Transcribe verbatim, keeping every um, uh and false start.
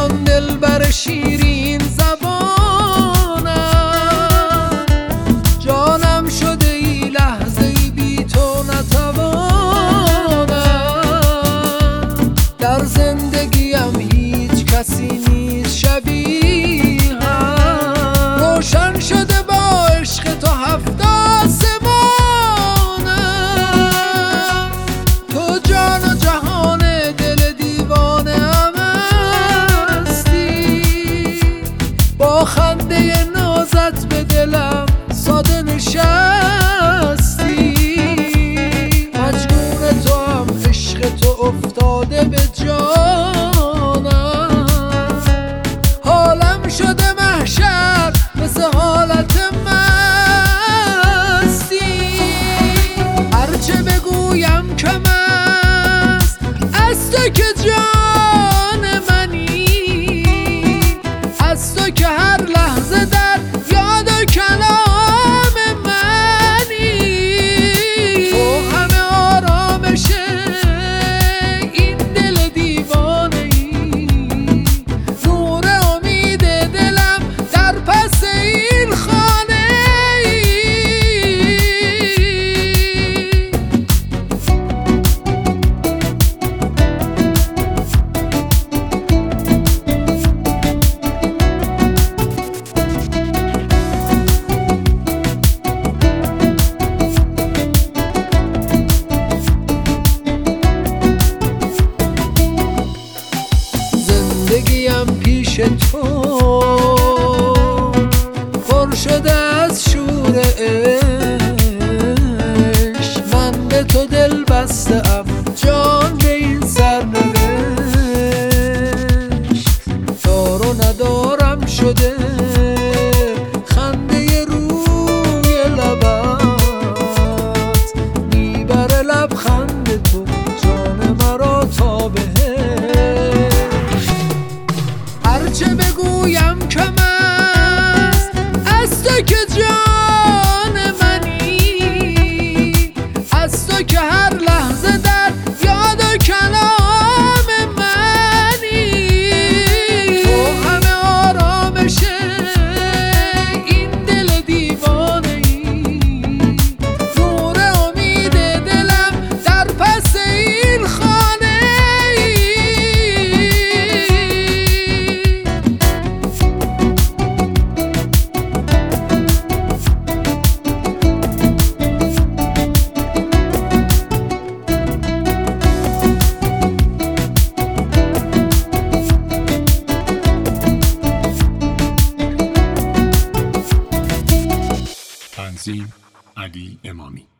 آن دلبر شیرین زبانم، جانم شده ای لحظه ای بی تو نتوانم. در زندگیم هیچ کسی نیست شبیه هم، روشن شده با عشق تو هفت آسمانم. تو جان و جهان دل دیوانه ام هستی، با خنده نازت به دلم ساده نشستی. مجنون تو هم عشق تو افتاده به جانم، حالم شده محشر مثل حالت مستی. هرچه بگویم کم است از تو که جان منی، از تو که هر لحظه در یاد و کلام منی. تو همه آرامش این دل دیوانه ای، نور امید دلم در پس این خانه ای. زندگیم پیش تو پر شده از شور عشق، من به تو دل بسته ام جان به این سرنوشت. دار و ندارم شده خنده روی لبت، میبره لبخند تو جان مرا تا بهشت. هرچه بگویم کم است از تو که جان منی، از تو که هر لحظه در یاد و کلام منی. تو همه آرامش این دل دیوانه ای، نور امید دلم در پس این خانه ای. تنظیم علی امامی.